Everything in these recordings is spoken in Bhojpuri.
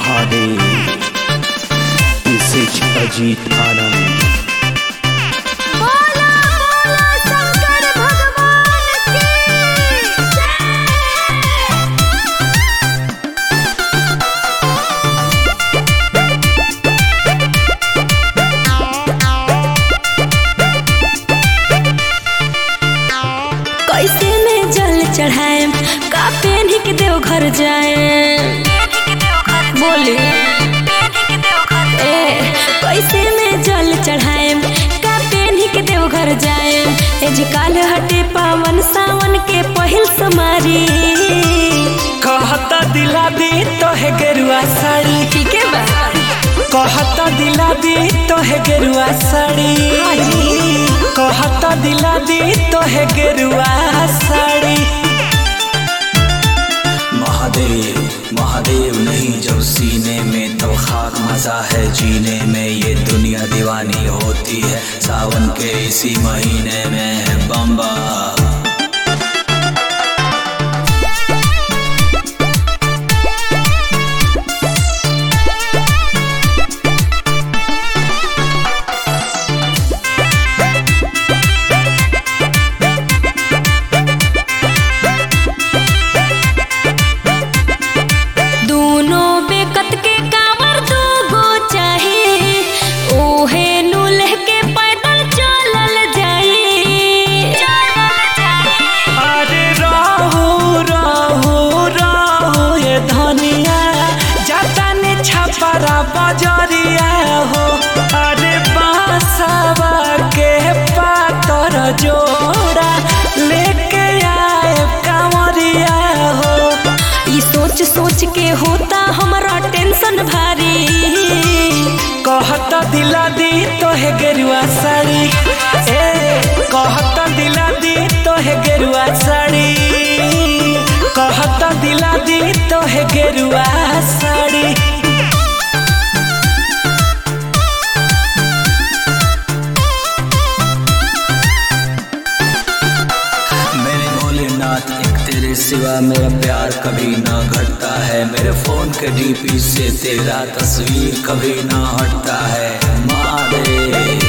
महादेव। मैसेज अजीत आनंद। बोला बोला शंकर भगवान की कैसे में जल चढ़ाए का पेन के देव घर जाए बोले कैसे में जल चढ़ाए का पेन के देव घर जाए काल हटे पावन सावन के पहिल समारी कहता दिला दी तो है गेरुआ साड़ी। ठीक है बा कहता दिला दी तो है गेरुआ साड़ी। कहता दिला दी तो है गेरुआ साड़ी। महादेव महादेव नहीं जब सीने में तो खाक मजा है जीने में। ये दुनिया दीवानी होती है सावन के इसी महीने में। बम्बा बजरिया हो अरे बांसवा के पातर जोड़ा लेके आए कांवरिया हो। ई सोच सोच के होता हमारा टेंशन भारी। कहता दिला दी तो है गेरुआ साड़ी। कहता दिला दी तो है गेरुआ साड़ी। कहता दिला दी तो है गेरुआ साड़ी। एक तेरे सिवा मेरा प्यार कभी ना घटता है। मेरे फोन के डीपी से तेरा तस्वीर कभी ना हटता है। महादेव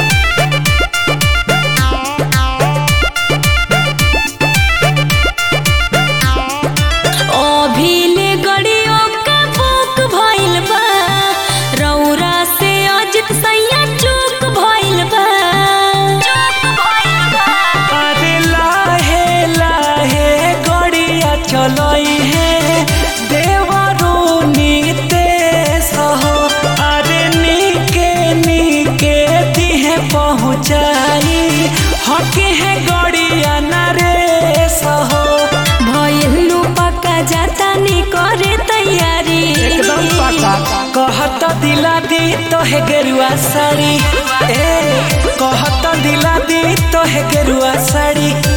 चलोई है देवरू नीते सहो अरे नीके नीके दिहे पहुँचाई हके है गड़िया नरे सहो। भइलू पक्का जाता नी करे तैयारी एकदम पक्का। कहता दिला दी तो है गेरुआ साड़ी। कहता दिला दी तो है गेरुआ साड़ी।